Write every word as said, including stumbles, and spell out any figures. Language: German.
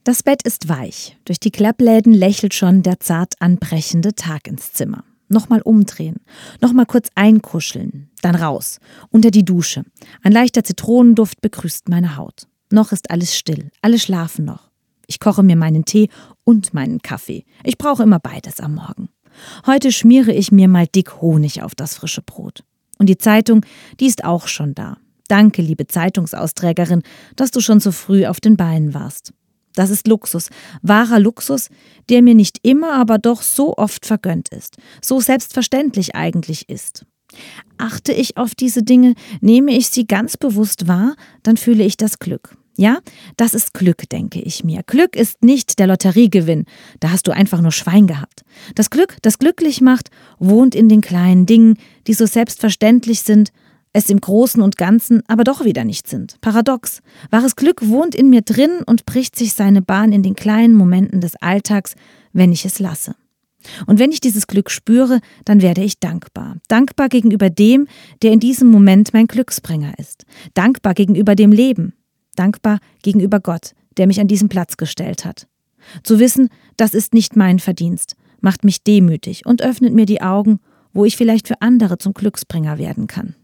Das Bett ist weich. Durch die Klappläden lächelt schon der zart anbrechende Tag ins Zimmer. Nochmal umdrehen, nochmal kurz einkuscheln, dann raus, unter die Dusche. Ein leichter Zitronenduft begrüßt meine Haut. Noch ist alles still, alle schlafen noch. Ich koche mir meinen Tee und meinen Kaffee. Ich brauche immer beides am Morgen. Heute schmiere ich mir mal dick Honig auf das frische Brot. Und die Zeitung, die ist auch schon da. Danke, liebe Zeitungsausträgerin, dass du schon so früh auf den Beinen warst. Das ist Luxus, wahrer Luxus, der mir nicht immer, aber doch so oft vergönnt ist, so selbstverständlich eigentlich ist. Achte ich auf diese Dinge, nehme ich sie ganz bewusst wahr, dann fühle ich das Glück. Ja, das ist Glück, denke ich mir. Glück ist nicht der Lotteriegewinn, da hast du einfach nur Schwein gehabt. Das Glück, das glücklich macht, wohnt in den kleinen Dingen, die so selbstverständlich sind, es im Großen und Ganzen aber doch wieder nicht sind. Paradox. Wahres Glück wohnt in mir drin und bricht sich seine Bahn in den kleinen Momenten des Alltags, wenn ich es lasse. Und wenn ich dieses Glück spüre, dann werde ich dankbar. Dankbar gegenüber dem, der in diesem Moment mein Glücksbringer ist. Dankbar gegenüber dem Leben. Dankbar gegenüber Gott, der mich an diesen Platz gestellt hat. Zu wissen, das ist nicht mein Verdienst, macht mich demütig und öffnet mir die Augen, wo ich vielleicht für andere zum Glücksbringer werden kann.